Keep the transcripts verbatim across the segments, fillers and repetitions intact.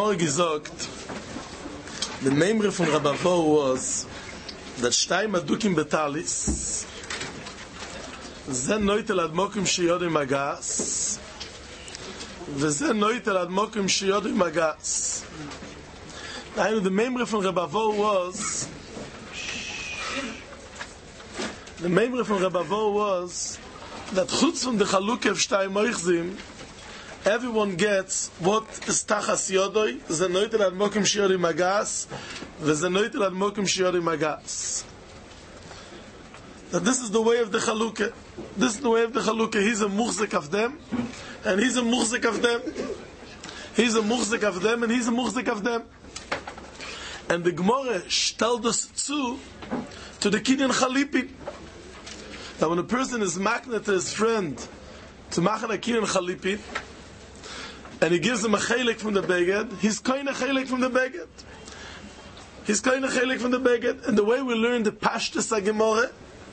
Gemara gesagt, the memory from Rabavo was that Shtay Madukim Betalis, Zen Noitel Admokim Shiyodim Magas, Zen Noitel Admokim Shiyodim Magas. Now, the memory from Rabavo was, the memory from Rabavo was that Chutz from the Chaluk of Shtay Moichzim, everyone gets what is Tachas Yodoi, Zen Noitel Admokim Shiyodim Magas, Zen Noitel Admokim Shiyodim Magas. That this is the way of the Chalukah. This is the way of the Chalukah. He's a muhzik of them, and he's a muhzik of them. He's a muhzik of them, and he's a muhzik of them. And the Gemara stellt us zu to the Kinyan Chalipin. That when a person is magnet to his friend to machen a Kinyan Chalipin, and he gives him a chelik from the beged, he's kind of chelik from the beged. He's kind of chelik from the beged. And the way we learn the Pashtus HaGemara,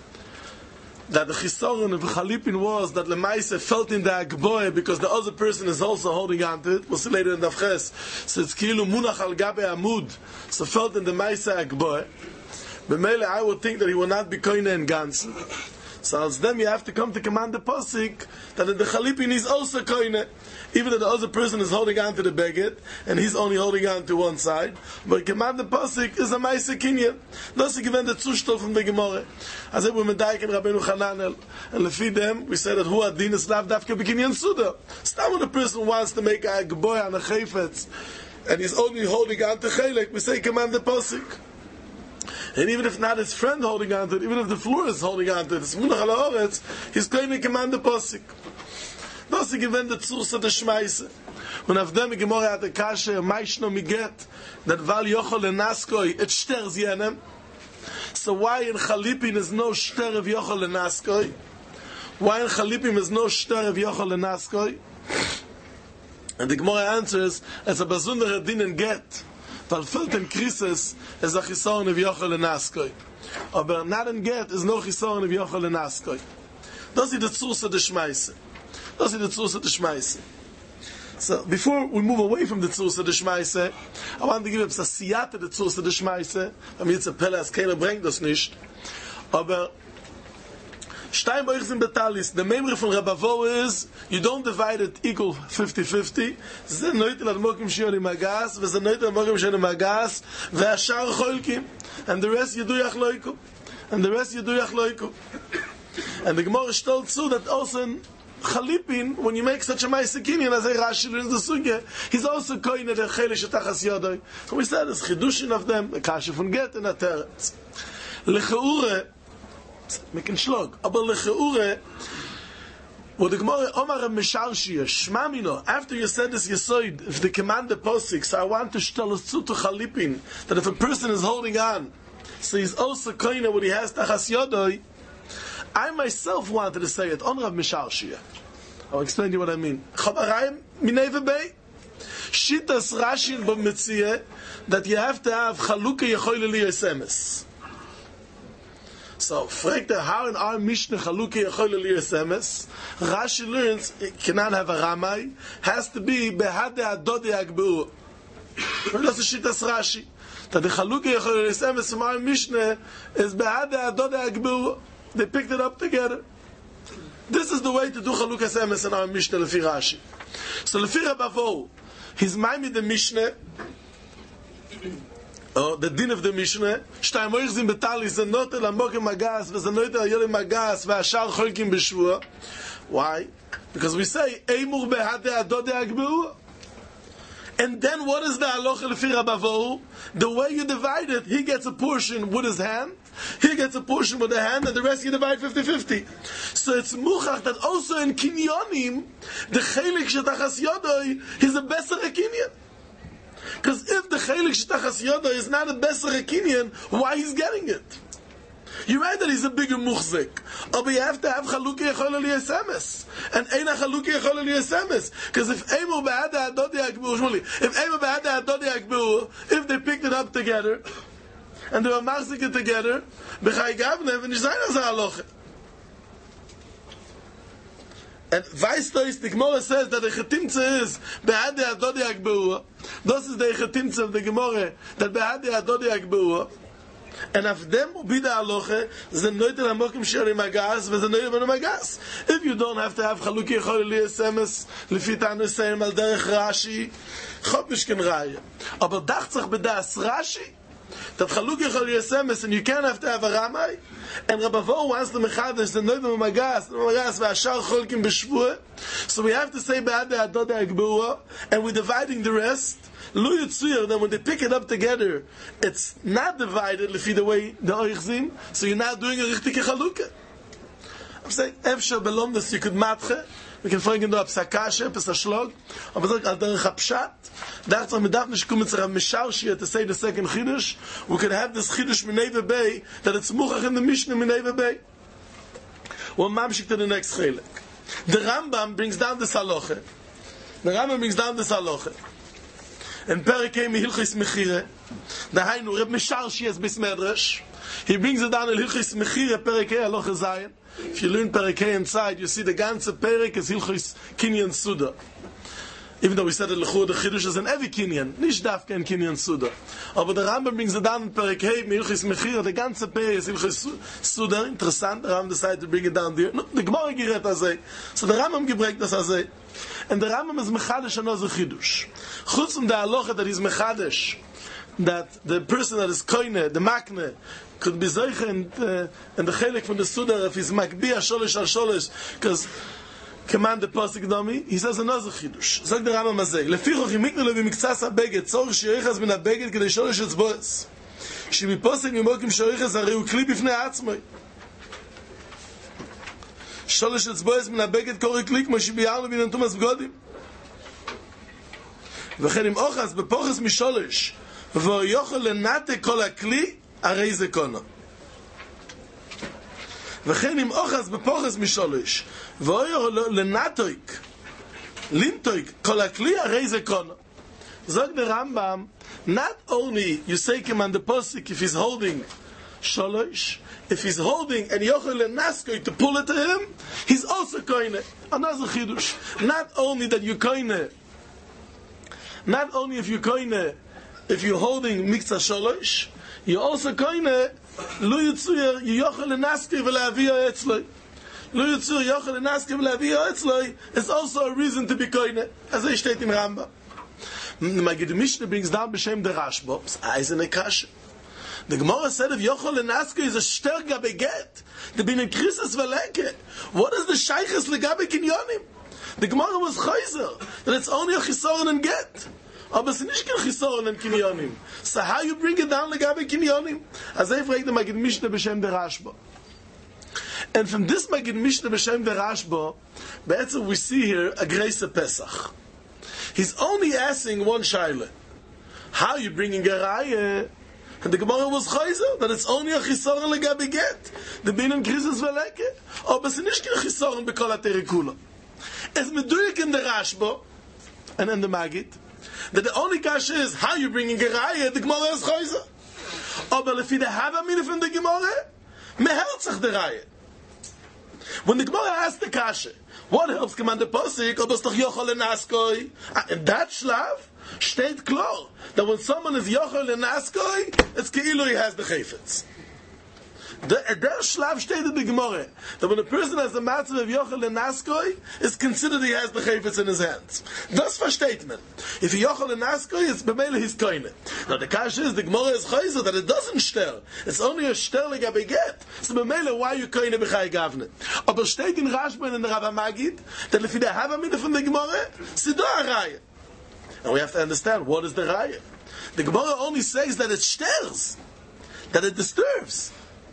that the chisaron of Chalipin was that Lemaise felt in the Agboe because the other person is also holding on to it. We'll see later in the Avches. So it's Kilu Munach al Gabe Amud. So felt in the Maise Agboe. B'meile, I would think that he will not be koine in Gansen. So as them you have to come to command the Pasik that in the Chalipin is also koine. Even though the other person is holding on to the beged, and he's only holding on to one side, but command the Pasik is a Maise Kinyan. Das ist gewähnt der Zustand from the Gemara. As if we medayik in Rabbeinu Chananel, and lefi them, we say that hu adin is lav dafke b'kinyan suda. Stop when a person wants to make a geboy on a chayfetz, and he's only holding on to chelek, we say command the Pasik. And even if not his friend holding on to it, even if the floor is holding on to it, it's munach ala oretz, he's going to command the Pasik. Das ist gewähnt der Zustand der Schmeiße. Und auf dem Gemara hat der Kasche, Meishno Miget, that Val Yochol Lenaskoi, it sters jenem. So why in Chalipin is no shter of Yochol Lenaskoi? Why in Chalipin is no shter of Yochol Lenaskoi? And the Gemara answers, it's a besondere din in Get, weil fällt in Krisis, is a chisaron of Yochol Lenaskoi. Aber not in Get is no chisaron of Yochol Lenaskoi. Das ist die Zustand der Schmeiße. Das ist die Zustand der Schmeiße. So, before we move away from the Zustand der Schmeiße, I want to give you a siyate the Zustand der Schmeiße. I mean, it's a pelle, as keiner bringt das nicht. Aber Steinboich sind Betalis. The memory from Rabavo is, you don't divide it equal fifty-fifty. זה נויטל עד מוקים שיוני מגס, וזה נויטל עד מוקים שיוני מגס, והשאר חולקים. And the rest you do yachloiku. And the rest you do yachloiku. And the Gemara is told too that also in Chalipin, when you make such a Maise Kinyan, as a Rashi learns the Sugya, he's also koine the Chelish Tachas Yodoi. So we said, it's Chidushin of them, the Kasha von Get and a Teretz. Lecheure, making shlog, aber Lecheure, what the Gemara, Omar Mesharshia, Shmamino, after you said this Yesoid, if they command the Posik, so I want to tell us to Chalipin, that if a person is holding on, so he's also koine what he has Tachas Yodoi, I myself wanted to say it on Rav Misharshia. I'll explain to you what I mean. Chabarayim minei Bay. Shitas Rashi b'Metzia that you have to have Chalukah Yechoyle Liyasemes. So, fragt er how in our Mishnah Chalukah Yechoyle Liyasemes. Rashi learns it cannot have a Ramai, has to be Behade Adode Agbeu. That's the Shitas Rashi. That the Chalukah Yechoyle Liyasemes from our Mishnah is Behade Adode Agbeu. They picked it up together. This is the way to do Chalukas Emes in our Mishnah Lefi Rashi. So Lefi Rabavo, he's Maimid the Mishnah, oh, the din of the Mishnah, Shtay Moich Zim Betali, Zenote Lamokim Magas, Zenote Ayolim Magas, Ve'ashar Cholkim B'Shvua. Why? Because we say, Eimur Behade Adode Agbeu. And then what is the halacha lefi Rabavo? The way you divide it, he gets a portion with his hand, he gets a portion with the hand, and the rest you divide fifty-fifty. So it's muchach that also in kinyonim, the chelik shetachas yodoi is a beser kinyan. Because if the chelik shetachas yodoi is not a beser kinyan, why he's getting it? You're right that he's a bigger muchzik, but you have to have Chalukah Yechol Liyasemes, and Eina Chalukah Yechol Liyasemes. Because if Eimu Be'ada Adodi Akbu, if Eimu Be'ada Adodi Akbu, if they picked it up together, and they were machzik it together, B'chai Gavnev and Yisrael Zah Aloche. And weißt du, the Gemara says that the Chetimtze is Behad Adodi Akbeua. This is the Chetimtze of the Gemara, that Behad Adodi Akbeua. And of them will be the halacha, the noitel hamokim sheri magas, and the noitel magas. If you don't have to have chaluki yechol liyesemes, lefi tanu sayim al derech Rashi, chop mishken raya. Aber dacht sich bedas Rashi, that chaluki yechol liyesemes, and you can't have to have a ramai. And Rabavo wants the mechadish, the noitel magas, the magas ve'ashar cholkim b'shvua. So we have to say be'ad adod ha'agbeua, and we're dividing the rest. Lu Yitzuyah, then when they pick it up together, it's not divided lefi the way the oichzim, so you're not doing a richtige chalukah. I'm saying, efshar belomdes, you could matche, we can find in the apsakashe, pes ashlog, aber sag, al derech hapshat, dacht sich, medaf nish kumitz rav misharshi to say the second chidush, we can have this chidush minei bay that it's muchach in the Mishnah minei bay. One mamshik to the next chelik. The Rambam brings down the halacha. The Rambam brings down the halacha. And Perikei Mihilchis Mechire, the Hainu Reb Misharshi as Bismedrash, he brings it down in Hilchis Mechire, Perikei Aloche Zayin. If you learn Perikei inside, you see the ganze Perik is Hilchis Kinyan Suda. Even though we said that Lechur the Chidush is in every Kinyan, nicht Dafka in Kinyan Suda. Aber the Rambam brings it down in Perikei Mihilchis Mechire, the ganze Perik is Hilchis Suda. Interessant, the Rambam decided to bring it down there. No, the Gemara giret azay. So the Rambam gebringt das azay. And the Rambam is mechadish another chidush. Chutz from the halacha that he's mechadish, that the person that is koine, the makne, could be zeiche in, uh, in the chelik from the Sudar if he's makbiya sholish al sholish, because command the pasuk domi, he says another chidush. Zog the Rambam azay, lefichoch imiknu levi miktsas ha-beged, tzorch shirichas min ha-beged kedei sholish etzboes. Shemi posek mimokim shirichas hari u kli bifnei atzmoi. Sholish etzboes min ha-beged kori kli kmo shibiyarnu bin antumas bgodim. וכן אם אוחז בפוחס משולש והוא יוכל לנתק כל הכלי, הרי זה קונו. וכן אם אוחז בפוחס משולש והוא יוכל לנתק לנתק כל הכלי, הרי זה קונו. זוג ברמב"ם, not only you say him on the posik if he's holding sholosh, if he's holding and yochel lenaskoy to pull it to him, he's also koine. Another chidush. Not only that you koine, not only if you're koine, if you're holding mikza sholosh, you also koine lu yitzuyer yochel lenaskoy v'le'aviyah etzloi. Lu yitzuyer yochel lenaskoy v'le'aviyah etzloi is also a reason to be koine, as it steht in Rambam. The Magid Mishnah brings down b'shem the Rashba, eisene kashe. The Gemara said if Yochel Lenaskoy is a shter gabe get, the bin in krisis veleke. What is the shayches legabe kinyonim? The Gemara was chayzer that it's only a chisoron and get. Aber es ist nicht kein chisoron and kinyonim. So how you bring it down legabe kinyonim? As I fragt the Magid Mishnah b'shem the Rashba. And from this Magid Mishnah b'shem the Rashba, be'etzem we see here a grace Pesach. He's only asking one shaila. How are you bringing a raya? And the Gemara was chayzer that it's only a chisoron legabe get. The bin in krisis veleke. Aber es ist nicht kein chisoron b'kol ha-terikula. Es meduyik in the Rashba and in the Magid that the only kasha is how you bringing a raya. The Gemara is chayzer. Aber lefi the hava mina from the Gemara mehelt sich the raya. When the Gemara asks the kasha, what helps command the posik? Ob es doch yochel lenaskoy. In that shlav, steht klar that when someone is yochel lenaskoy, it's keilu he has the chayfetz. The der shlav steht in the Gemara that when a person has the matzah of yochel lenaskoy, it's considered he has the chayfetz in his hands. Das versteht man. If he yochel lenaskoy, it's b'meile his koine. Now the kash is the Gemara is chayzer that it doesn't shter. It's only a shter legabe get. So b'meile why you koine b'chay gavne? Aber steht in Rashba and in the Rav Magid that if you have a minute from the Gemara, sido a raya. And we have to understand what is the raya. The Gemara only says that it shters, that it disturbs.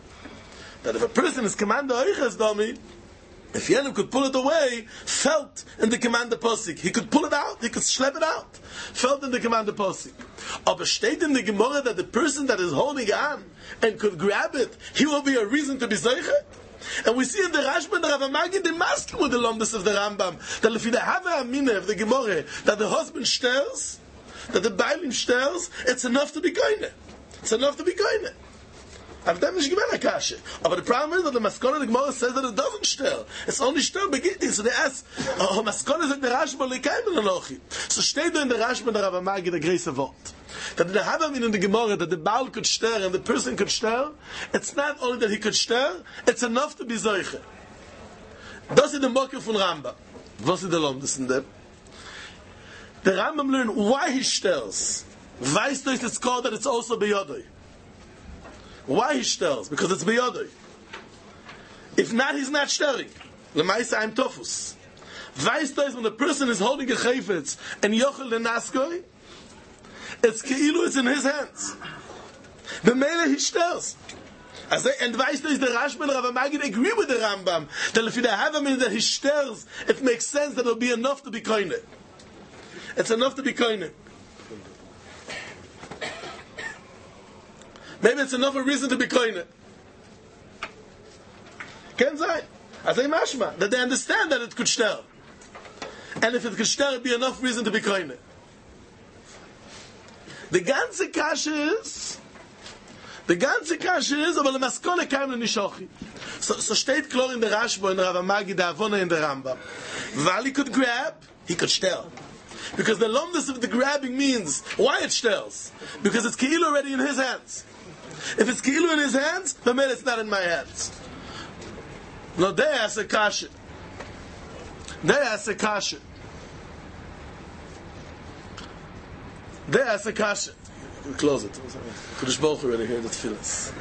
That if a person is commander oiches domi, if Yenim could pull it away, felt in the commander posik. He could pull it out, he could schlep it out. Felt in the commander posik. Aber steht in the Gemara that the person that is holding on and could grab it, he will be a reason to be zeiche? And we see in the Rashba and the Rav Magid, they mask with the lomdus of the Rambam, that if you have a amina of the Gemara, that the husband stirs, that the bailim stirs, it's enough to be koine. It's enough to be koine. Auf dem ist gewinn Akashe. Aber the problem is that the Maskone the Gemara says that it doesn't stir. It's only stir beginning. So they ask, oh, Maskone sagt der Rashba lekeim in Anochi. So steht da in der Rashba der Rabbi Magi der Größe Wort. That the Havamim in the Gemara that the Baal could stir and the person could stir, it's not only that he could stir, it's enough to be Zoiche. Das ist der Mokke von Rambam. Was ist der Landes in dem? The Rambam learn why he stirs. Weißt du, it's called that it's also beyodoi. Why he stirs? Because it's beyodoi. If not, he's not stirring. Lemaisa I'm tofus. Weißt du, when the person is holding a chayfetz and yochel the naskoi, it's keilu, it's in his hands. The mele he stirs. As they, and weißt du, the Rashba and Rav Magid agree with the Rambam that if you have a minute that he stirs, it makes sense that it'll be enough to be koine. It's enough to be koine. Maybe it's enough a reason to be koine. Ken sein. As they mashma, that they understand that it could stir. And if it could stir, it'd be enough reason to be koine. The ganze kasha is, the ganze kasha is, aber le maskone kaim le nishochi. So, so steht klar in der Rashba, in der Rav Magi, der Avona in der Rambam. While he could grab, he could stir. Because the lomness of the grabbing means, why it stirs? Because it's keilu already in his hands. If it's keilu in his hands, then it's not in my hands. No, there has a kasha. There has a kasha. There has a kasha. We close it. Kudish Baruch already heard the tefillas.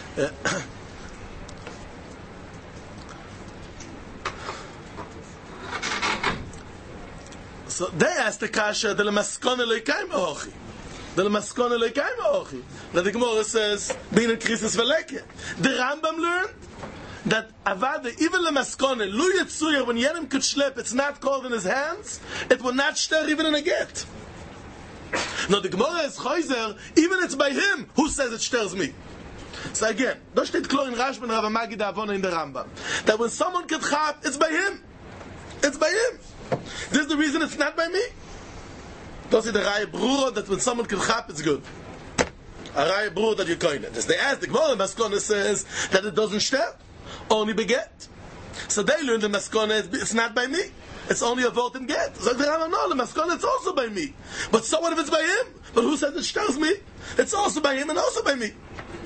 So they asked the kasha the maskone leikaim ochi. The maskone leikaim ochi. That the Gemara says being a krisis veleke. The Rambam learned that avada even the maskone lu yitzuyer when yenim could schlep, it's not called in his hands. It will not stir even in a get. Now the Gemara is chayzer, even it's by him who says it stirs me. So again, da steht klar in Rashba and Rav Magi da Avona in the Rambam that when someone can chap, it's by him. It's by him. This is the reason it's not by me. Das ist the Reihe Brura that when someone can chap, it's good. A Reihe Brura that you coin it. They ask the Gemara, Maskone says that it doesn't stir, only beget. So they learn the Maskone, it's not by me. It's only a vote and get. So the Rambam, no, the Maskone, it's also by me. But so what if it's by him? But who says it stirs me? It's also by him and also by me.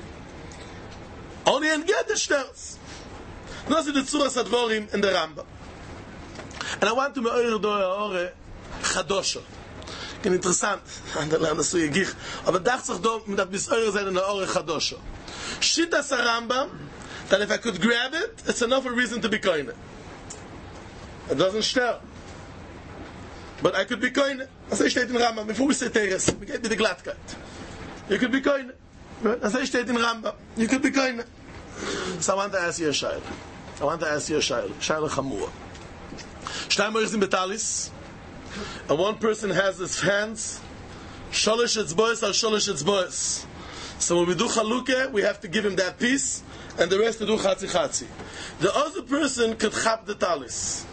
Only in get it stirs. Das ist the Tzuras Advorim in the Rambam. And I want to me'oyer do ore chadosho. Ken interessant. And the land is so yegich. Aber dacht sich do, mit a bis eure sein in the ore chadosho. Shittas Rambam, that if I could grab it, it's enough a reason to be koine. It doesn't stir. But I could be koine. As I steht in Rambam, before we say teres, we get with the glattkeit. You could be koine. As I steht in Rambam, you could be koine. So I want to ask you a shayla. I want to ask you a shayla. Shayla chamura. Shtaymer is in betalis, and one person has his hands sholish etzbois al sholish etzbois. So when we do chaluke, we have to give him that piece, and the rest to do chatzi chatzi. The other person could chap the talis.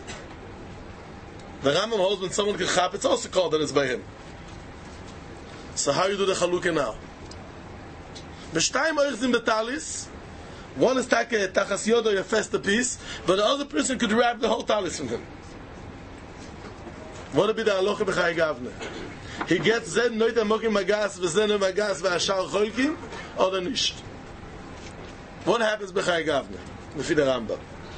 The Rambam holds when someone could chap, it's also called that it's by him. So how you do the chaluke now? The Shtaymer is in betalis. One is take a tachas yodo, you fest the piece, but the other person could wrap the whole talis from him. What would be the halacha b'chai gavne? He gets zen noit amokim magas v'zen magas v'ashar cholkim, or the nisht. What happens b'chai gavne? B'fi the Rambam.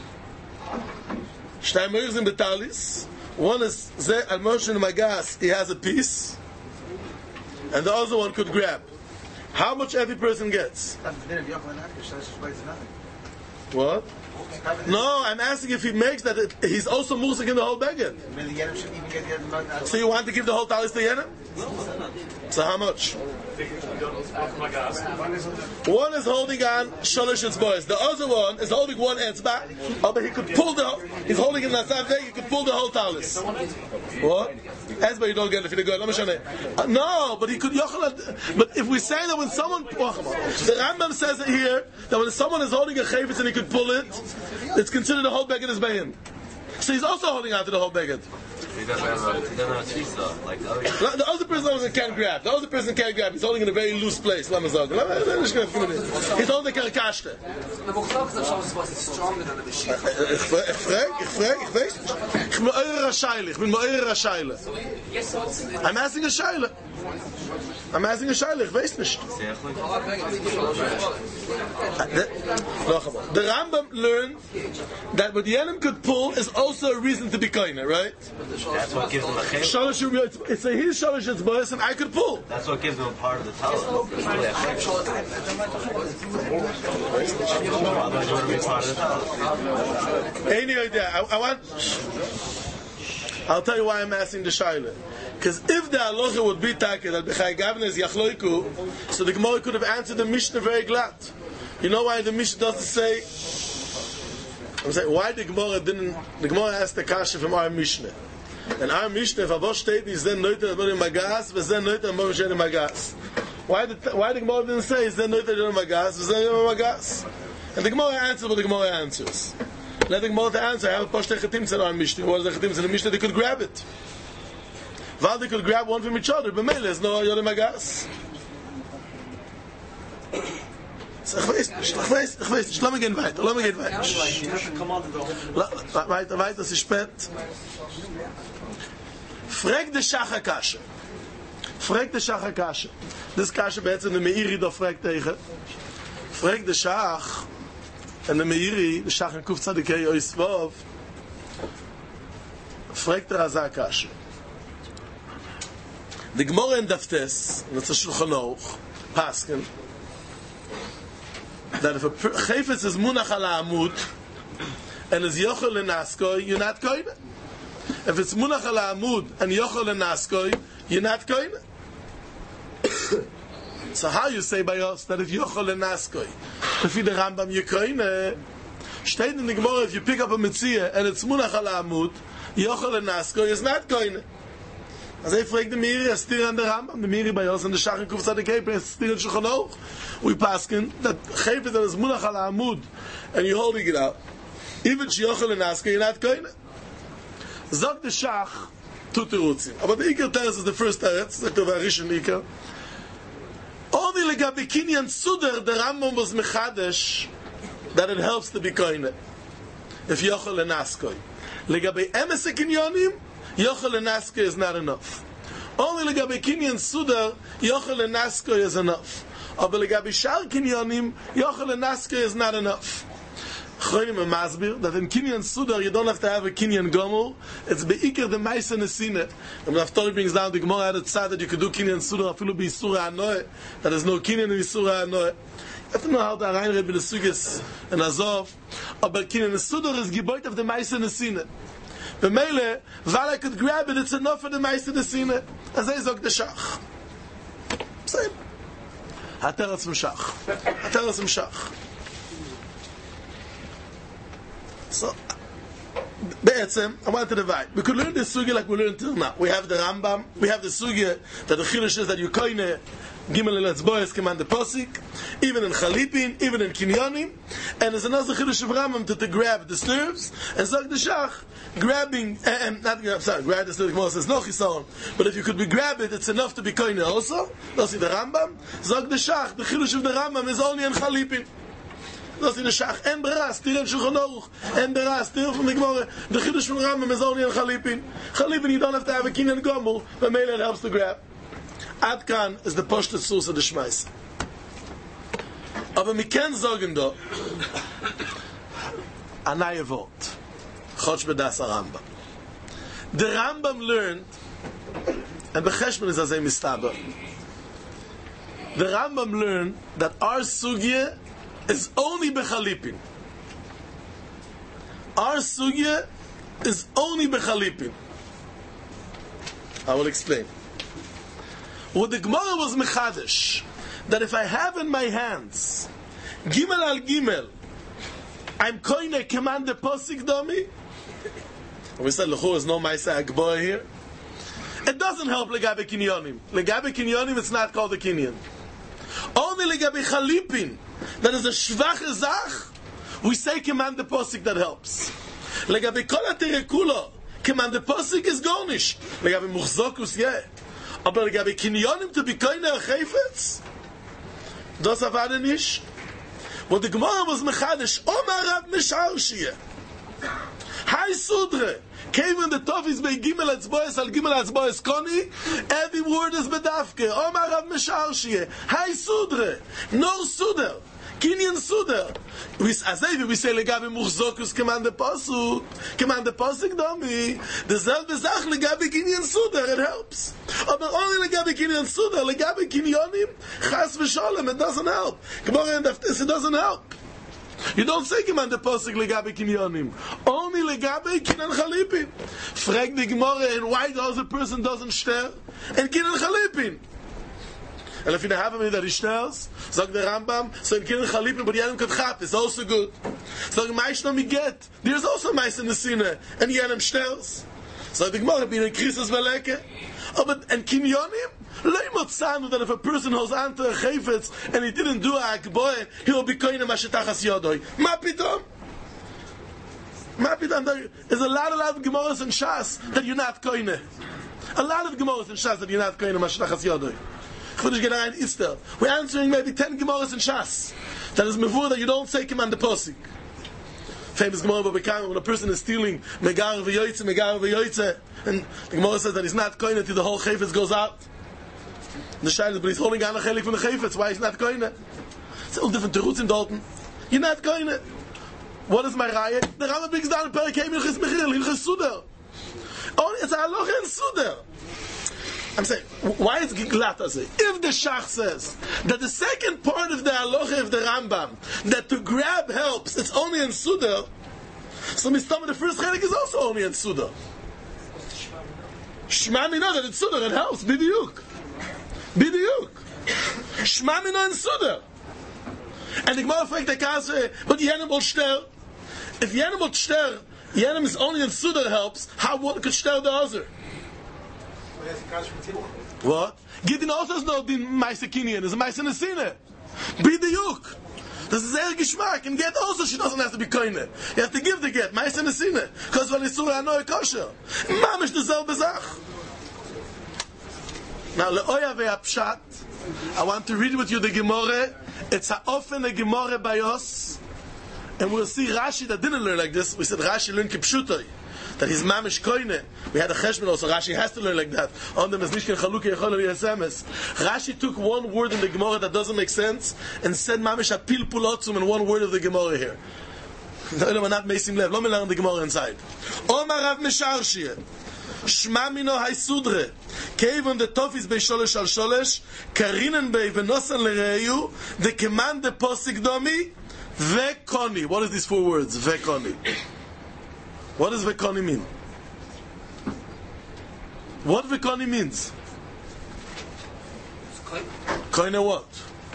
Shtay moirs in betalis. One is ze al moshin magas, he has a piece, and the other one could grab. How much every person gets? What? No, I'm asking if he makes that it, he's also musik in the whole beged. So you want to give the whole talis to Yenim? So how much? One is holding on sholish etzbois. The other one is holding one etzba. Oh, but he could pull the. He's holding in the same He could pull the whole talis. What? Etzba you don't get it if you go. Uh, no, but he could. But if we say that when someone, the Rambam says it here that when someone is holding a chayvitz and he could pull it, it's considered the whole beged is by him. So he's also holding on to the whole beged. He doesn't have a, he doesn't have a tfisa like the other guy. The other person can't grab. The other person can't grab. He's holding in a very loose place. Let me say. He's holding the karkashte. The Bukhara is stronger than the Mashiach. Ich frage, ich frage, ich weiß nicht. Ich bin eure Scheile. Ich bin eure Scheile. I'm asking a Scheile. I'm asking a Scheile. Ich weiß nicht. The Rambam learned that what the Yenim could pull is also a reason to be koine, right? That's what gives him a chayil. Shalosh, it's a his shalosh it's boys, and I could pull. That's what gives him a part of the talent. Otherwise, you wouldn't be part of the talent. Any idea? I, I want. I'll tell you why I'm asking the shaila. Because if the halacha would be taken that b'chai gavna is yachloiku, so the Gemara could have answered the Mishnah very glad. You know why the Mishnah doesn't say? I'm saying why the Gemara didn't. The Gemara asked the kasha from our Mishnah. And our Mishnah, if Avosh steht, is then noiter amor magas, v'zen noiter amor shen magas. Why the why the Gemara didn't say is then noiter amor magas, v'zen amor magas? And the Gemara answers what the Gemara answers. Let the Gemara answer. I have a poshte chetim in our Mishnah. What is the chetim in the Mishnah? They could grab it. While they could grab one from each other, but mele is no yodem magas. So ich weiß nicht, ich weiß, ich weiß nicht. Lass mich gehen weiter, lass mich gehen weiter. Weiter, weiter, es ist spät. Frag de Shach Kasche. Frag de Shach Kasche. Das Kasche beter de Meiri da fragt tegen. Frag de Shach en de Meiri, de Shach en Kuf Tzadikei Oisvav. Frag de Raza Kasche. De Gemara in Daftes, in the Shulchan Aruch, Paskin, that if a chayfetz is munach ala amud and is yochel lenaskoi, you're not koine. If it's munach ala amud and yochel lenaskoi, you're not koine. So how you say by us that if yochel lenaskoi, if the Rambam you're koine, steht in the Gemara if you pick up a mitzvah and it's munach ala amud, yochel lenaskoi is not koine. As I fragt the Miri, a stir an der Rambam, the Miri by us, and the Shach and Kuf Tzadikei, a stir in Shulchan Aruch. We paskin that chayfet that is munach ala amud, and you're holding it out. Even sheyochel and asker, you're not koine. Zog the Shach, two terutzim. But the Iker Teretz is the first Teretz, like the Varishon Iker. Only legabi kinyan suder, the Rambam was mechadesh, that it helps to be koine. If yochel and asker. Legabi emes kinyanim, yochel and asker is not enough. Only legabi kinyan suder, yochel and asker is enough. Aber legabi shar kinyanim, yochel and asker is not enough. Choyim and Masbir, that in kinyan sudar you don't have to have a kinyan gomel. It's beikir the meise nesine. And when Haftorah brings down the Gemara had a tzad that you could do kinyan sudar afilu be isura anoe. That there's no kinyan in isura anoe. You have to know how to reinread with the sugis and azov. Aber kinyan sudar is geboit of the meise nesine. The mele, while I could grab it, it's enough for the meise nesine. As I zog the shach. Same. Hateretz mshach. Hateretz mshach. So, Be'etzem, I want to divide. We could learn this sugya like we learned till now. We have the Rambam, we have the sugya that the Chilush is that you koine Gimel el Etzboes command the Posik, even in Chalipin, even in Kinyanim, and there's another Chilush of Rambam to, to grab the stirrups, and Zog the Shach, grabbing, and not grab, sorry, grab the stirrups, Gemara says no Chisaron, but if you could be grab it, it's enough to be koine also. That's the Rambam. Zog the Shach, the Chilush of the Rambam is only in Chalipin. Das in der Schach en beras dir in Shulchan Aruch en beras dir from the Gemara the Chiddush from Rambam is only in Chalipin Chalipin you don't have to have a kinyan gomel but Mele helps to grab Adkan is the poshtet source of the Shmais aber mi ken sagen da a naye Wort Chotsh bedas Rambam the Rambam learned and becheshbon is azay mistaber the Rambam learned that our sugya is only bechalipin. Our sugya is only bechalipin. I will explain. What the Gemara was mechadesh, that if I have in my hands gimel al gimel, I'm koine command the posik domi. We said lechu is no ma'aseh agboah here. It doesn't help legabe kinyonim. Legabe kinyonim, it's not called a kinyan. Only legabe chalipin. That is a schwache Zach. We say command the posik that helps. Legabe kol haterekula Command the Posik is garnish. Legabe Muchzokus, yeah. Aber legabe Kinyonim to be koine al Chayfetz? Das avade nicht. Wo die Gemara was mechadish, Omar Rav Misharshiyeh. Hai Sudre. Came the Tofis by Gimel Atzboes al Gimel Atzboes Koni. Every word is bedafke. Omar Rav Misharshiyeh. Hai Sudre. No Suder. Kinyan Suder. As we say, legabe Muchzokus command the Pasuk. Command the Pasuk domi. The selbe Sach legabe Kinyan Suder. It helps. But only legabe Kinyan Suder. Legabe Kinyonim. Chas v'sholem. It doesn't help. Gemara and Daftis, it doesn't help. You don't say command the Pasuk legabe Kinyonim. Only legabe Kinyan Chalipin. Frag the Gemara, and why does a person doesn't stare? And Kinyan Chalipin. And if you have him that he stairs, sag the Rambam, so in Kinyan Chalipin, but Yenim Kadchat is also good. Sag Maish no Miget, there's also Mais in the Sinne, and Yenim stairs. Sag the Gemara, be in Krisis Veleke. Oh, but, and Kinyonim, Leimot Sanu, that if a person holds on to a Chayfetz, and he didn't do a Akboy, he will be Koine Mashetachas Yodoi. Ma Pitom? Ma Pitom, there's a lot, a lot of Gemaras and Shas that you're not Koine. A lot of Gemaras and Shas that you're not Koine Mashetachas Yodoi. We're answering maybe ten Gemaras in Shas. That is mevur that you don't say command the Posik. Famous Gemara Babakam, when a person is stealing Megar v'yoytze, Megar v'yoytze, and the Gemara says that he's not koine until the whole Chayfetz goes out. The Shaila is, but he's holding on a chelik from the Chayfetz. Why he's not koine? It's all different teruts in Dalton. You're not koine. What is my raya? The Rambam brings down a Perek Hey Milchis Mechir, Hilchis Suder. Oh, it's a halacha and Suder. I'm saying, why is Giglata say? If the Shach says that the second part of the halacha of the Rambam, that to grab helps, it's only in Suda, so Mistama, the first chelik is also only in Suda. Shma Mino, that it's Suda, it helps, Bidiyuk. Bidiyuk. Shma Mino in Suda. And the Gemara fragt the Kase, but Yenim will shter. If Yenim will shter, Yenim is only in Suda helps, how one could shter the other? What? Gideon also has no din Maisa Kinyan, is a Maisa Nesine. Be the Yuk. This is Eir Gishmak, and get also she doesn't have to be koine. You have to give the get, Maisa Nesine. Because when it's Surah Anoi Kosher. Mamish the Zel Bezach. Now, Le'oya ve'apshat, I want to read with you the Gemara. It's a often a Gemara Bayos. And we'll see Rashi that didn't learn like this. We said Rashi learned Kipshutai. That he's mamish koine. We had a cheshbon also. Rashi has to learn like that. On the Mezmishkin Chalukah Yechol Yesemes. Rashi took one word in the Gemara that doesn't make sense and said mamish a pilpulotzum in one word of the Gemara here. No, we're not making lev. Let me learn the Gemara inside. Omar Rav Misharshiyeh. Shma mino hay sudre. Kevon the tofis bei sholesh al sholesh. Karinen bei venosan lereyu. The command the posik domi. Vekoni. What is these four words? Vekoni. What does Vekoni mean? What Vekoni means? Koine what?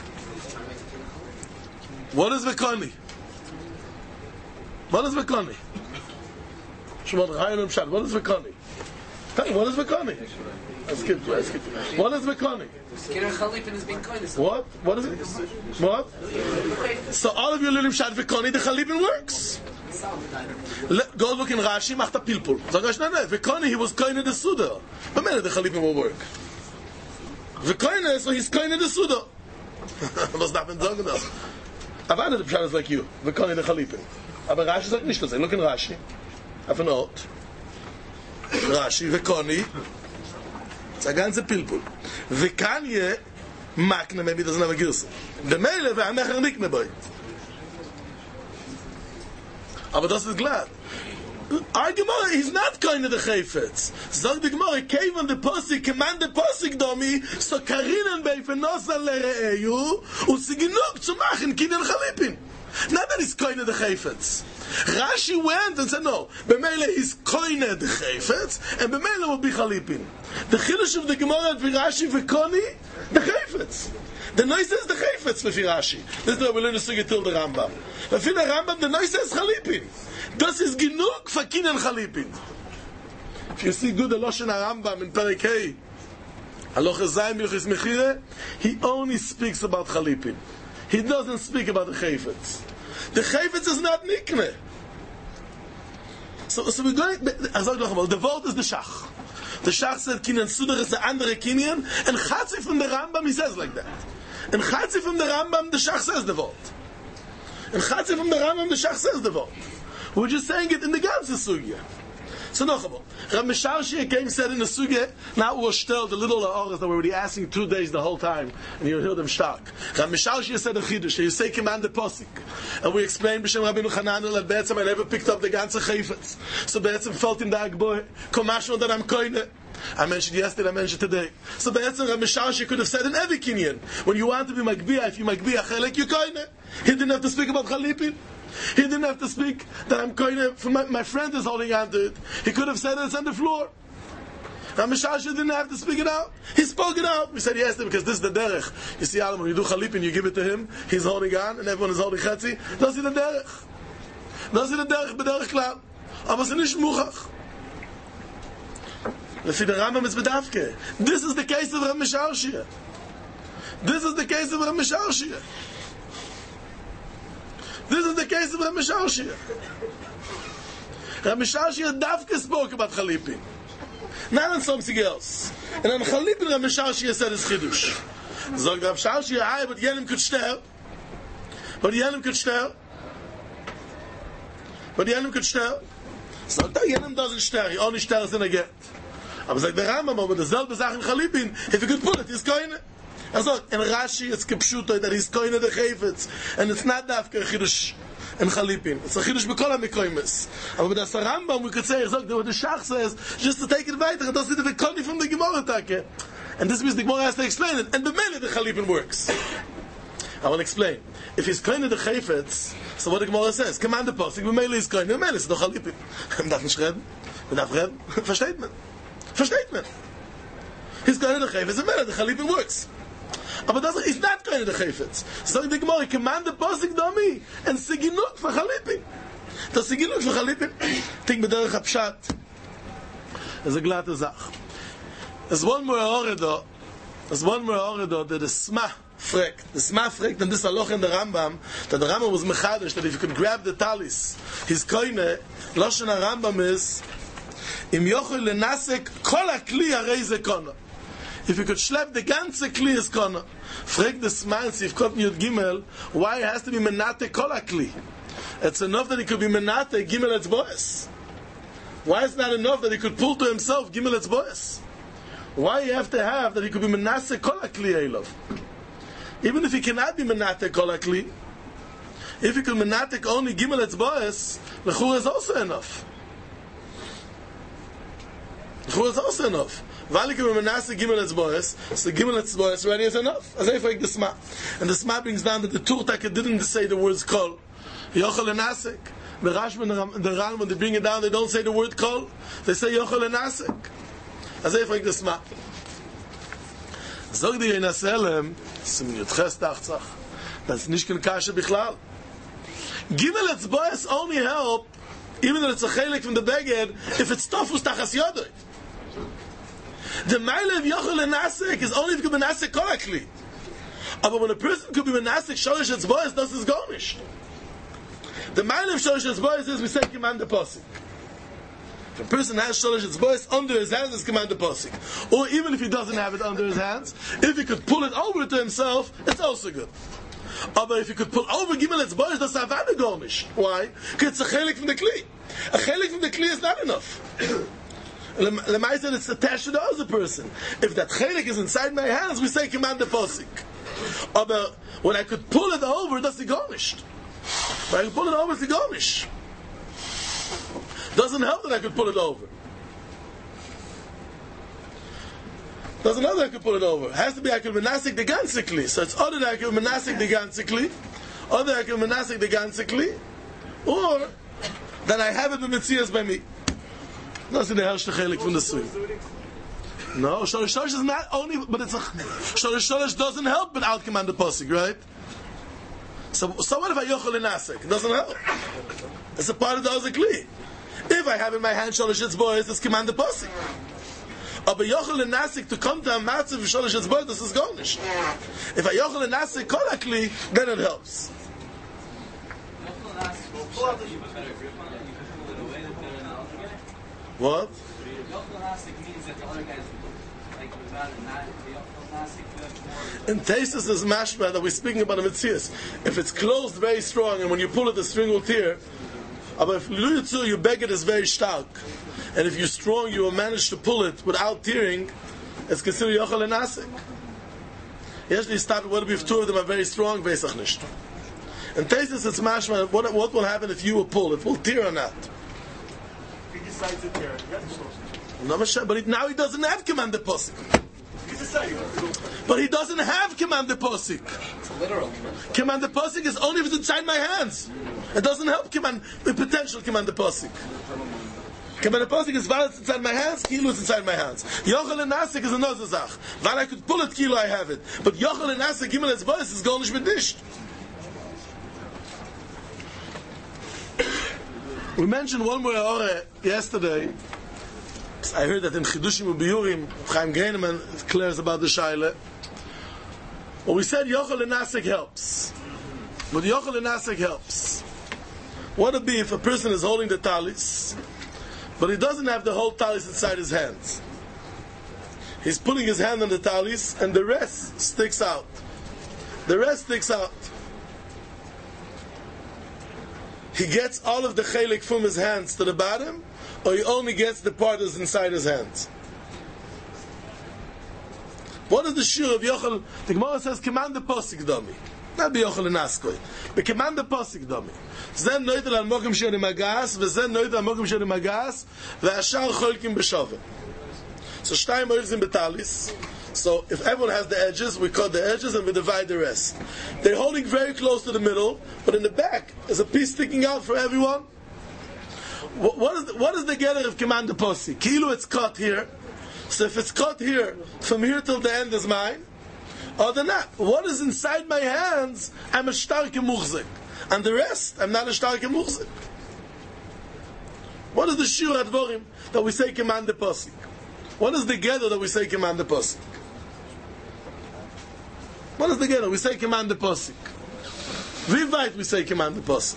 What is Vekoni? What is Vekoni? Shemot Chayyim Pshat. What is Vekoni? Tell me, what is Vekoni? I skipped you, I skipped you. What is Vekoni? What? What is it? What? So all of you learning Pshat Vekoni, the Chalipin works. Go look in Rashi, macht a pilpul. Sag ich, nein, nein, Vekoni, he was koine the Suda. But maybe the Chalipin will work. Vekoni, so he's koine the Suda. Was darf man sagen das? Aber einer der Pshat ist like you. Vekoni the Chalipin. Aber Rashi sagt nicht das. Look in Rashi. Have a note. Rashi, Vekoni. It's a ganze pilpul. Vekanye, makne, maybe doesn't have a girsa. The Meile, ve'amecher nikne boy. Aber das ist glad. Our Gemara, he's not kind of the Chayfetz. Sag the Gemara, came on the Posik, command the Posik domi, so karinen bei fenosan lereeyu, usiginuk zu machen, kinyan Chalipin. Not that he's kind of the Chayfetz. Rashi went and said, no, B'meile he's kind of the Chayfetz, and B'meile will be Chalipin. The Chilush of the Gemara at Virashi v'Koni, the Chayfetz. The noise is the Chayfetz for Rashi. This is the way we learn to sing it till the Rambam. But for the Rambam, the noise is Chalipin. Das is genug for Kinyan Chalipin. If you see good the Lashon Rambam in Perek Hey, Halocha Zayin Milchis Mechire, he only speaks about Chalipin. He doesn't speak about the Chayfetz. The Chayfetz is not Nikne. So, so we're going, I sag noch einmal, the word is the Shach. The Shach said, Kinyan Sudach is the andere Kinyan, and Chatzi from the Rambam, he says like that. And Chatzi from the Rambam, the Shach says the word. And Chatzi from the Rambam, the Shach says the word. We're just saying it in the ganze Sugya. So noch einmal, Rav Misharshia came said in the Sugya, now was still the little Oras that were already asking two days the whole time, and you heard them stark. Rav Misharshia said a Chidush, you say command the Posik. And we explained, B'Shem Rabbeinu Chananel, that Be'etzem I never picked up the ganze Chayfetz. So Be'etzem felt in the Agboy, Komashno that I'm koine. I mentioned yesterday, I mentioned today. So Be'etzem Rav Misharshia could have said in every Kinyan, when you want to be Magbiya, if you Magbiya Chelek, you koine. He didn't have to speak about Chalipin. He didn't have to speak that I'm koine, for my, my friend is holding on to it. He could have said it, it's on the floor. Rav Misharshia didn't have to speak it out. He spoke it out. We said yesterday, because this is the derech. You see, Adam, when you do Chalipin, you give it to him, he's holding on, and everyone is holding Chetzi. Das ist the derech. Das ist the derech, b'derech klal. Aber es ist nicht muchach. Lefi the Rambam is bedavke. This is the case of Rav Misharshia. This is the case of Rav Misharshia. This is the case of Rav Misharshia. Rav Misharshia Davke spoke about Chalipin. Not on something else. And on Chalipin, Rav Misharshia said his Chidush. So Rav Misharshia, I, but Yenim could ster. But Yenim could ster. But Yenim could ster. So that Yenim doesn't ster. He only sters in a get. Aber sagt der Rambam, aber dasselbe Sache in Chalipin, if you could pull it, he's koine. Also, in Rashi, it's kipshuto, that he's koine the chayfetz. And it's not dafka chidush in Chalipin. It's a chidush b'kol ha-mikoymes. Aber with the Rambam, we could say, what the Shach says, just to take it weiter, and that's the koni from the Gemara take. And this means the Gemara has to explain it. And the mele the Chalipin works. I will explain. If he's koine the chayfetz, so what the Gemara says, command the posik, the mele is koine, the mele is no Chalipin. Man darf nicht reden. Man darf reden. Versteht man. Versteht man. He's koine the chayfetz, the mele, the Chalipin works. Aber das ist not koine the chayfetz. So the Gemara, command the posik domi, and siginuk for Chalipin. Das siginuk for Chalipin. Think b'derech hapshat. It's a glatte Sach. There's one more Oredo, there's one more Oredo that the Sma fragt. The Sma fragt, and this aloch in the Rambam, that the Rambam was mechadish, that if you could grab the talis, his koine, Lashon HaRambam is, im yochel lenasek kol hakli harei ze kono. If you could schlep the ganze kli is kono. Fragt the Sma in Sif Kot Yud Gimel, why it has to be menate kol hakli? It's enough that it could be menate Gimel Etzboes. Why is it not enough that he could pull to himself Gimel Etzboes? Why you have to have that he could be menase kol hakli elov? Even if he cannot be menate kol hakli, if he could menate only Gimel Etzboes, lechur is also enough. Lechur is also enough. Vali can be menase Gimel Etzboes, so Gimel Etzboes already is enough. As I like the Sma, and the Sma brings down that the Turtaka didn't say the words kol. Yochel lenasek. The Rashba and the Ran, when they bring it down, they don't say the word kol. They say yochel lenasek. As if like the Sma. Zog dir in Aselem, sim yutches tachzach, that's nicht kein Kasha bichlal. Gimel Etzboes only help, even though it's a chelik from the beged, if it's tofus tachas yodoi. The Meile of yochel lenasek is only if you could be menasek kol hakli. But when a person could be menasek sholish Etzboes, das is gar nicht. The Meile of sholish Etzboes is we say command the posik. If a person has sholish Etzboes under his hands, it's command the posik. Or even if he doesn't have it under his hands, if he could pull it over to himself, it's also good. But if he could pull over Gimel Etzboes, that's avada gornish. Why? Because it's a chelik from the kli. A chelik from the kli is not enough. Lemaisa, it's attached to the other person. If that chelik is inside my hands, we say command the posik. But when I could pull it over, that's the gornish. But I can pull it over, it's the gornish. Doesn't help that I could pull it over. Doesn't help that I could pull it over. It has to be I could menasik the ganzikli. So it's either that I could menasik the ganzikli, or that I could menasik the ganzikli, or that I have it in Metzias by me. That's the hershte chelik from the sui. No, sholish sholish is not only, but it's a sholish sholish doesn't help but out command the posik, right? So, so what if I yochel lenasik? It doesn't help. It's a part of the ozikli. If I have in my hand sholish etzboes, it's command the posik. But yochel lenasik to come to a matzav of sholish etzboes, this is garnish. If I yochel lenasik kol hakli, then it helps. What? In Taisus is mashma that we're speaking about a mitzias. If it's closed very strong and when you pull it the string will tear, but if Luyutzu, your beggar is very stark, and if you're strong you will manage to pull it without tearing, it's considered yochel and asik. Usually start what if two of them are very strong, Pesach nicht. In Taisus it's mashma, what, what will happen if you will pull? It will tear or not? He decides to tear it. No, but he, now he doesn't have command the posik. He's a saying. But he doesn't have command the posik. It's a literal. Command the posik is only if it's inside my hands. It doesn't help command the potential command the posik. Command the posik is while it's inside my hands, kilo is inside my hands. Yochel and Nasik is another zach. While I could pull it, kilo I have it. But Yochel and Nasik, Gimel as voice is going to be dished. We mentioned one more ore yesterday. I heard that in Chidushim Ubiyurim, Chaim Greineman declares about the Shaila. Well, we said Yochel and Nasik helps. But Yochel and Nasik helps. What would be if a person is holding the talis, but he doesn't have the whole talis inside his hands? He's putting his hand on the talis, and the rest sticks out. The rest sticks out. He gets all of the chelik from his hands to the bottom, or he only gets the part that's inside his hands? What is the shur of Yochel? The Gemara says, command the posik domi. Not be Yochel and Askoi. But command the posik domi. Zen noitel al mokim sheri magas, v'zen noitel al mokim sheri magas, v'ashar cholkim b'shoveh. So shtayim moichzim betalis. So if everyone has the edges, we cut the edges and we divide the rest. They're holding very close to the middle, but in the back is a piece sticking out for everyone. What, what is the, what is the gather of command the posi? Kilo, it's cut here. So if it's cut here, from here till the end is mine, or the not. What is inside my hands? I'm a starke muchzik, and the rest, I'm not a starke muchzik. What is the shur advorim that we say command the posi? What is the gather that we say command the posi? What is the gather? We say command the posik. Vivite we say command the posik.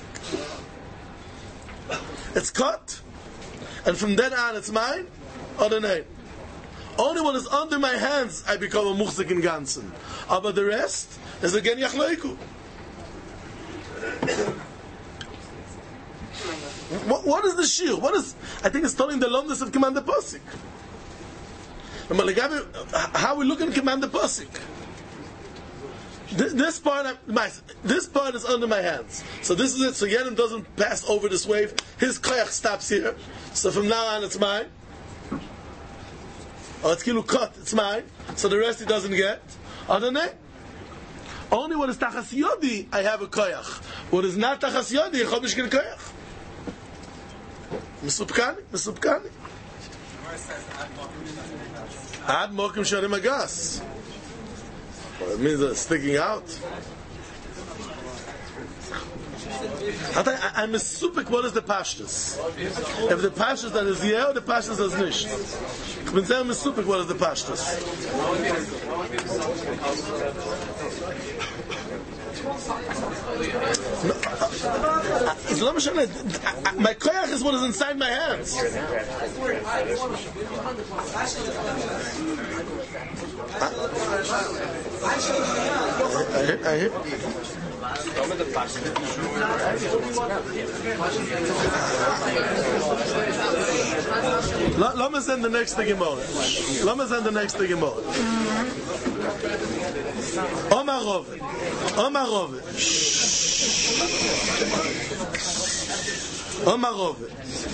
It's cut, and from then on it's mine, or the name. Only when it's under my hands I become a muchzik in ganzen. But the rest is again yachleiku. What, what is the shir? What is? I think it's telling the lomness of command the posik. How we look at command the posik? This, this part, this part is under my hands. So this is it. So Yedim doesn't pass over this wave. His koyach stops here. So from now on, it's mine. Or it's kilu cut. It's mine. So the rest he doesn't get. Adonai. Only what is tachas yodi, I have a koyach. What is not tachas yodi, I have a koyach. Mesupkani, mesupkani. Ad mokim sharim agas. It means it's sticking out. I, I'm a supik, what is the pashtus? If the pashtus that is yeah, or the pashtus that is nicht. Ich bin sehr supik, what is the pashtus? No, it's not much. My koyach is what is inside my hands. I hear, I hear. Let me send the next thing Gemara. Let me send the next thing Gemara. Omar Rove. Omar Rove. Omar Rove.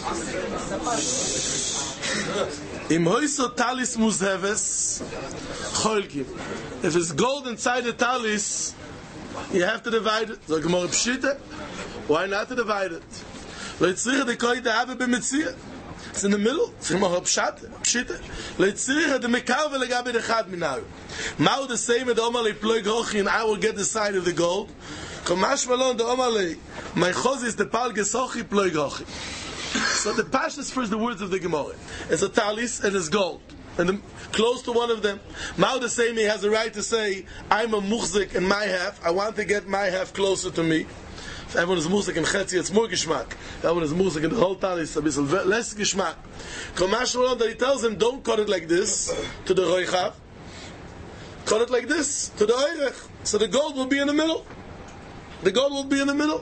Im hoiso talis muzheves cholkim. If it's gold inside the talis, you have to divide it. So Gemara pshita. Why not to divide it? Leitzricha de koite have b'mitzia. It's in the middle. It's Gemara pshata. Pshita. Leitzricha de mekar v'legabe de chad minayu. Mao the same the omale plug hochi, and I will get the side of the gold. Kamash malon the omale. My choz is the pal gesochi plug hochi. So the pashas first the words of the Gemara. It's a talis and it's gold. And the, close to one of them. Mao the same he has a right to say, I'm a muchzik in my half. I want to get my half closer to me. If everyone is musik in Chetzi, it's more geschmack. If everyone is musik in the whole Tali, it's a bit less geschmack. Kamash Malon, that he tells him, don't cut it like this to the Roichav. Cut it like this to the Oirech. So the gold will be in the middle. The gold will be in the middle.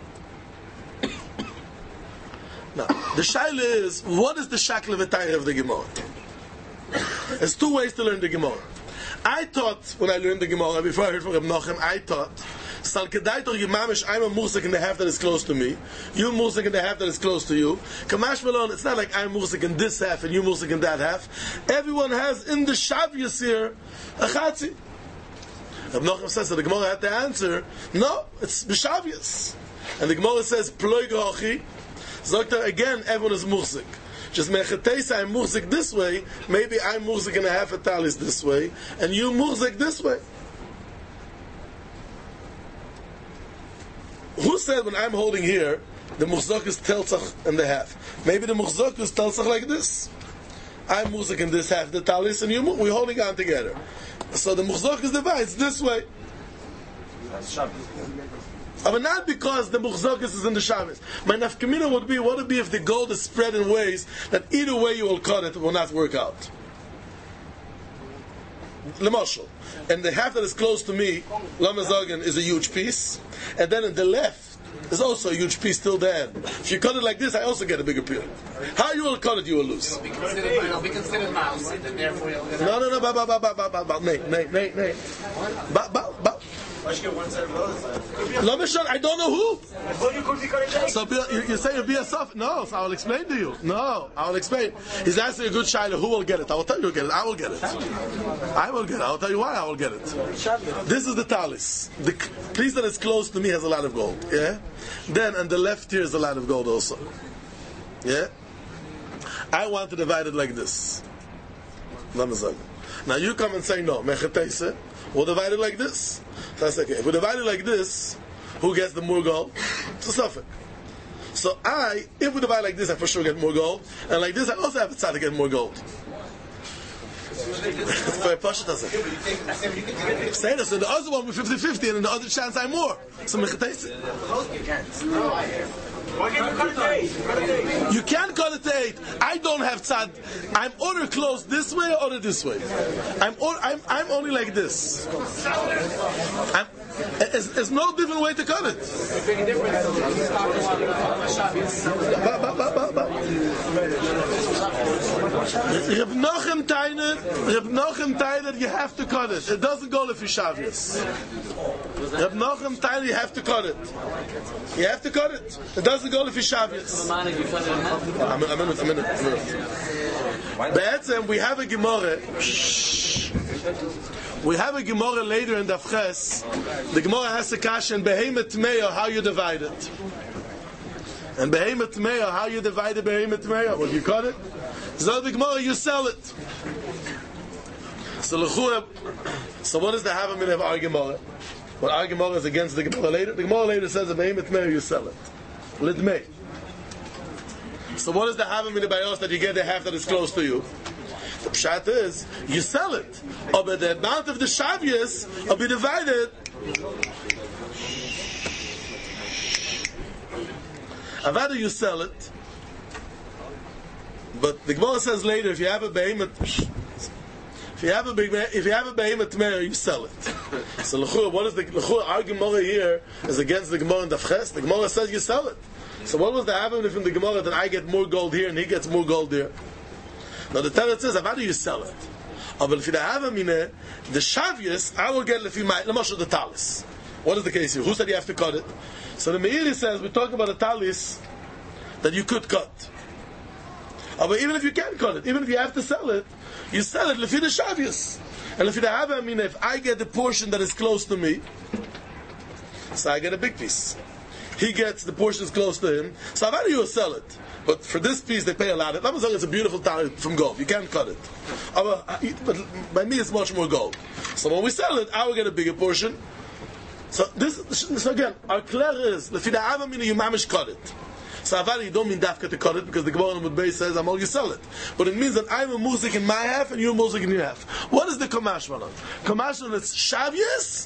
Now, the shaila is, what is the shakla v'tayre of the Gemara? There's two ways to learn the Gemara. I thought, when I learned the Gemara, before I heard from Reb Nochem, I thought, Sal kedai tor yimamish, I'm a mursik in the half that is close to me, you mursik in the half that is close to you. Kamash Malon, it's not like I'm mursik in this half and you mursik in that half. Everyone has in the Shavyas here a chatzi. Reb Nochem says that the Gemara had to answer, no, it's b'Shavyas. And the Gemara says, Ploi Gochi, Zokta, again, everyone is mursik. Just mechatesa, I'm mursik this way, maybe I'm mursik in a half a talis this way, and you mursik this way. Who said when I'm holding here, the murzak is teltzach in the half? Maybe the murzak is teltzach like this. I'm murzak in this half, the talis, and you, we're holding on together. So the murzak is divided this way. But not because the murzakis is in the Shabbos. My nafkamina would be, what would be if the gold is spread in ways that either way you will cut it, it will not work out. Lemashal. And the half that is close to me, Lamazagan, is a huge piece. And then in the left, there's also a huge piece still there. If you cut it like this, I also get a bigger piece. How you will cut it, you will lose. It'll be considered, it'll be considered mouse, and therefore you'll get No, no, no, ba, ba, ba, ba, ba, ba, ba, nay, nay, nay, nay. Ba, ba, ba. Why should you get one side or the other side? Lamashal, I don't know who. I thought you could be cutting down. So you, you say you'll be a soft. No, so I will explain to you. No, I will explain. He's asking a good shaila. Who will get it? I will tell you who will get it. I will get it. I will get it. I will tell you why I will get it. This is the talis. The piece that is close to me has a lot of gold. Yeah. Then on the left here is a lot of gold also. Yeah. I want to divide it like this. Now you come and say no. Mechatese. We'll divide it like this. So I say, okay, if we divide it like this, who gets the more gold? It's a suffix. So I, if we divide like this, I for sure get more gold. And like this, I also have a tzad to get more gold. For a pasha doesn't. Say this, in the other one we're fifty-fifty, and in the other chance I'm more. So mechatesi. Why can't you cut it to eight? Cut it to eight. You can't cut it to eight. I don't have tzad. I'm order close this way or order this way. I'm or, I'm I'm only like this. I'm, it's, it's no different way to cut it. Ba, ba, ba, ba, ba. Reb Nochem Tainer, Reb Nochem Tainer, you have to cut it. It doesn't go if you Shavius. Reb Nochem Tainer, you have to cut it. You have to cut it. It doesn't go if you Shavius. A minute, a minute, a minute. Be'etzem, we have a Gemara. We have a Gemara later in Daf Ches. The Gemara has a kasha in Behemoth Meah, how you divide it. And Behemoth Meah, how you divide it, Behemoth Meah. Well, you cut it. So the Gemara, you sell it. So, so what is the Havamina of our Gemara? What our Gemara is against the Gemara later? The Gemara later says that Behemoth Meah, you sell it. Lidmei. So what is the Havamina by us that you get the half that is close to you? The pshat is, you sell it. Or by the amount of the Shavias will be divided. Avada, you sell it. But the Gemara says later, if you have a behemoth, if you have a big, if you have a behemoth meir, you sell it. So l'chura, what is the l'chura? Our Gemara here is against the Gemara in Daf Ches. The Gemara says you sell it. So what was the happening from the Gemara that I get more gold here and he gets more gold there? Now the Torah says, how do you sell it? Oh, but if you have a mine, the Shavius, I will get it if you might. Let me show the talis. What is the case here? Who said you have to cut it? So the Meiri says, we're talking about a talis that you could cut. Oh, but even if you can't cut it, even if you have to sell it, you sell it lefi the Shavius. And if you have a mine, if I get the portion that is close to me, so I get a big piece. He gets the portions close to him. So how do you sell it? But for this piece, they pay a lot. Let me say it's a beautiful tile from gold. You can't cut it. But by me, it's much more gold. So when we sell it, I will get a bigger portion. So this, so again, our clear is, if you have a mini, you mamish cut it. So Avari, you don't mean dafka to cut it, because the Gemara in Mudbei says, I'm all you sell it. But it means that I'm a muzik in my half, and you're a muzik in your half. What is the Kamash Manon? Kamash Manon is Shavius,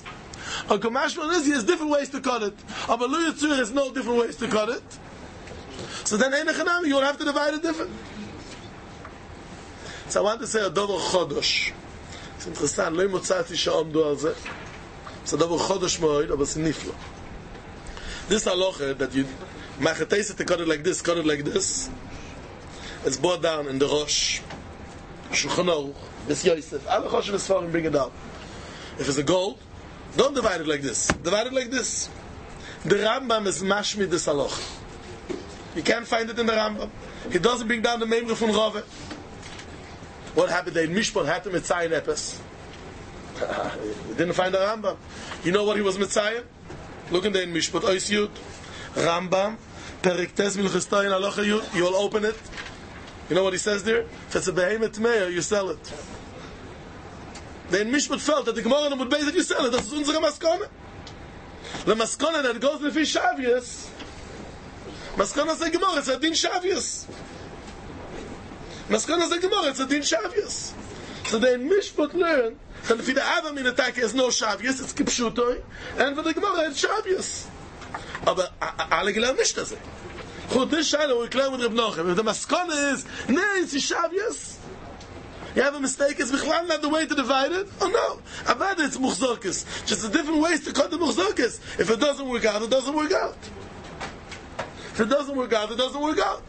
A Kamashman is, he has different ways to cut it. But Lo Yitzur has no different ways to cut it. So then, you will have to divide it different. So I want to say a double chodosh. It's interesting. Lo motzati she'omdu al zeh. It's a double chodosh moed, but it's niflo. This halacha that you machetesa to cut it like this, cut it like this. It's brought down in the Rosh, Shulchan Aruch, this Yosef. All the Choshev Sfarim bring it down. If it's a gold, don't divide it like this. Divide it like this. The Rambam is mashmi this halacha. You can't find it in the Rambam. He doesn't bring down the Memre from Rave. What happened? They Mishpat had to Mitzayin Epes. We didn't find the Rambam. You know what he was Mitzayin? Look in the Mishpat Ois Yud. Rambam, Periktes Milchistoyin Halacha Yud. You will open it. You know what he says there? If it's a behemoth meir, you sell it. The Mishpat felt that the Gemara would base that you sell it. That's unsere Maskone. The Maskone that goes with his Shavius. Maskone say Gemara, it's a din Shavius. Maskana say Gemara, it's a din Shavius. So they in Mishpat learn that if the Adam in attack has no Shavius, it's Kipshutoi, and for the Gemara it's Shavius. Aber alle gelernt nicht das. Gut, this Shaila we clear with Reb Nochem. If the Maskana is, nee, it's Shavius. You have a mistake, it's Bichlal not the way to divide it? Oh no. Abad it's Muchzorkes. Just a different ways to cut the Muchzorkes. If it doesn't work out, it doesn't work out. If it doesn't work out, it doesn't work out.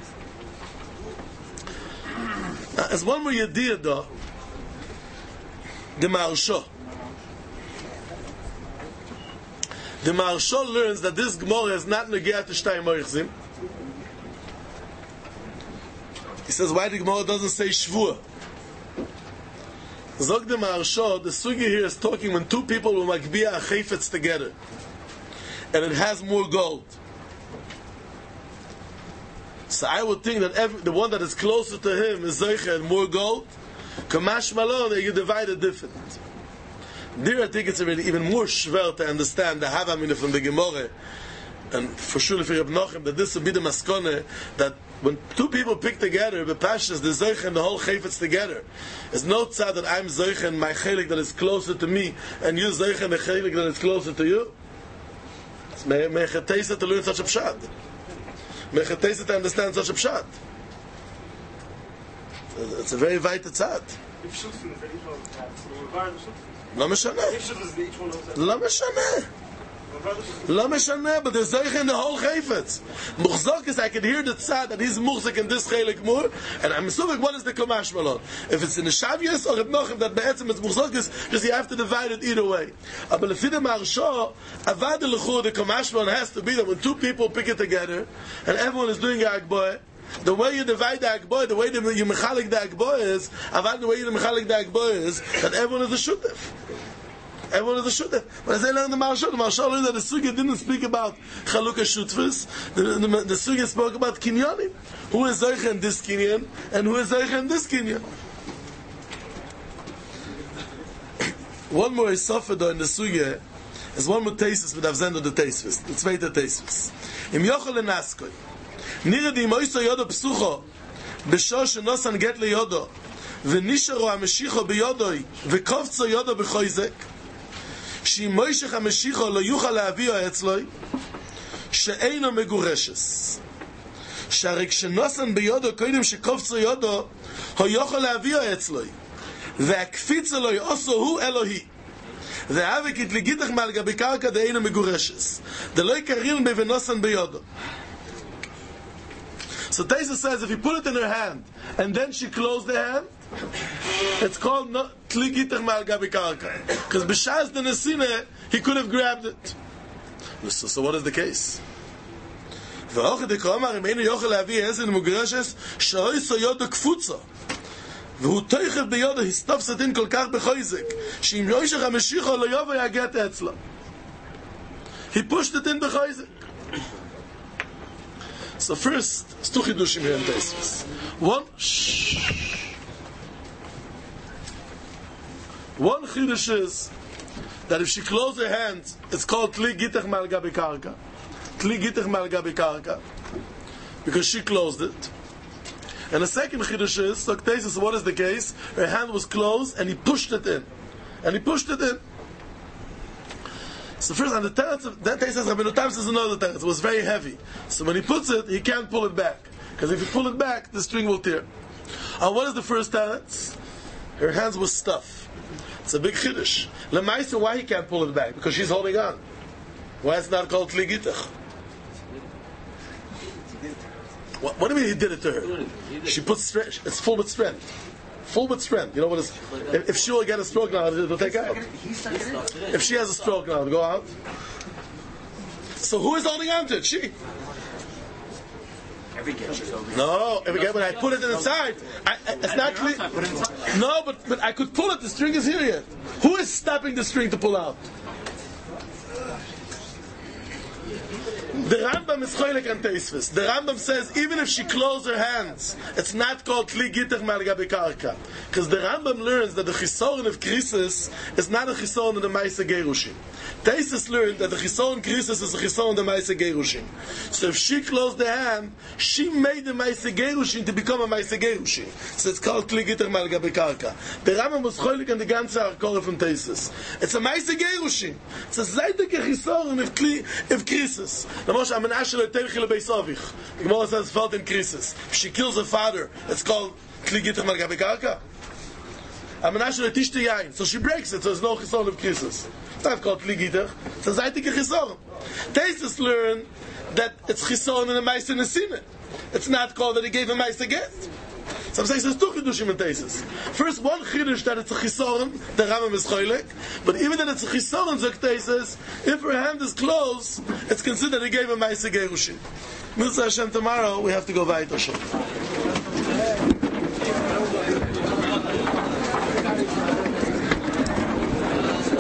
As one more yediyah though, the Maharsha. The Maharsha learns that this Gemara is not negiyat to Shtei Moichzim. He says, why the Gemara doesn't say Shvua? Zog the Maharsha, the Sugi here is talking when two people will makbiya a chayfetz together, and it has more gold. So I would think that every, the one that is closer to him is Zeicha and more gold. Kamash Malon, you divide it different. There I think it's really even more schwer to understand the Havamina from the Gemara. And for sure if you have Nochem, that this would be the Maskone, that when two people pick together, the Pashas, the Zeicha and the whole Chayfetz together, it's no tzad that I'm Zeicha and my Chelik that is closer to me, and you Zeicha and the Chelik that is closer to you. It's mechatesa to learn such a pshat. Mechatesa to understand such a pshat. It's a very vital tzad. לא משנה. לא משנה. לא משנה, but there's Zeicha in the whole Chayfetz. Muchzok is, I can hear the tzad that he's Muchzok in this Chelik more, and I'm assuming what is the Kamash Malon? If it's in the Shavius or Reb Nochem that Be'etzim it's Muchzok is, just you have to divide it either way. But if the Maharsha, Avad L'chur, the Kamash Malon has to be that when two people pick it together, and everyone is doing Agboy, the way you divide the Agboy, the way you mechalik the Agboy is, Avad the way you mechalik the Agboy is, that everyone is a Shutef. Everyone is a Shutef. But as I learned the Maharsha, the Maharsha learned that the Sugya didn't speak about Chalukah Shutfus. The, the, the Sugya spoke about Kinyanim. Who is Zeicha in this Kinyan, and who is Zeicha in this Kinyan. One more Isofedo in the Sugya is one more Tesis with Avzendo the Tesis. The Zweite Tesis. Im Yochel en Askoy. Nire di Moiso Yodo Psucho B'shor shenosan get leyodo v'nisharo ha-meshicho b'yodoi v'kovtzo yodo b'choizek she'im Moishech ha-meshicho lo yuchal la'avio etzloi she'eino megureshes שהרי כשנוסן ביודו קודם שקופצו יודו הוא יוכל להביאו אצלוי והקפיץ אלוהי עושו הוא אלוהי והאבק התלגיתך מעל גבי קרקע דאינו מגורשס דלא יקרין בי ונוסן ביודו. So Taisa says if you put it in her hand and then she closed the hand, it's called tligitach mal gabi karka. Because b'shas the nesine he could have grabbed it. So, so what is the case? ואוכל דקרומר אם אינו יוכל להביא עזל מוגרשס שאוי סויודו קפוצו והוא תויכב ביודו הסתוף סדין כל כך בחויזק שאם יוישך המשיכו לא יובו יגעת אצלו. He pushed it in בחויזק. So first, it's two chidushim here in Teisvis. One, shh. One chidush is that if she closed her hands, it's called tli gitach mal gabi karka. Tli gitach mal gabi karka, because she closed it. And the second chidush is, so Teisvis, what is the case? Her hand was closed, and he pushed it in, and he pushed it in. So first, on the teretz, of- that Taisus Rabbeinu Tam says another teretz. It was very heavy. So when he puts it, he can't pull it back. Because if you pull it back, the string will tear. And what is the first teretz? Her hands were stuff. It's a big chiddush. Lemaisa, why he can't pull it back? Because she's holding on. Why it's not called Kli Gitach? What, what do you mean he did it to her? She puts strength. It's full with strength. Full with strength. You know what is? If, if she will get a stroke now, it'll take out. If she has a stroke now, it'll go out. So who is holding on to it? She. Every get is over. No, every get when I put it inside, I, I, it's not clear. No, but but I could pull it. The string is here yet. Who is stopping the string to pull out? The Rambam is choylek and teisvis. The Rambam says even if she closed her hands, it's not called kli gitach mal gabe karka, because the Rambam learns that the chisoron of krisis is not a chisoron of the ma'aseh gerushin. Teisvis learned that the chisoron krisis is a chisoron of the ma'aseh gerushin. So if she closed the hand, she made the ma'aseh gerushin to become a ma'aseh gerushin. So it's called kli gitach mal gabe karka. The Rambam was choylek and the ganze arkore from Teisvis. It's a ma'aseh gerushin. It's a zaydik chisoron of kli of krisis. The Moshe Amenashe le'terchi le'beisavich. The Gemara says felt in krisis. If she kills her father, it's called kli gitach mal gabe karka. Amenashe le'tishte yain. So she breaks it, so there's no chisoron of krisis. It's not called kli gitach. It's a zaytik chisoron. Taisus learn that it's chisoron in the ma'aseh nesina. It's not called that he gave a ma'aseh get. So I'm saying there's two chidushim in Taisus. First, one chidush that it's a chisoron, the Rambam is choylek, but even that it's a chisoron, zok Taisus, if her hand is closed, it's considered he gave a ma'aseh gerushin. Mitzvah Hashem tomorrow, we have to go weiter.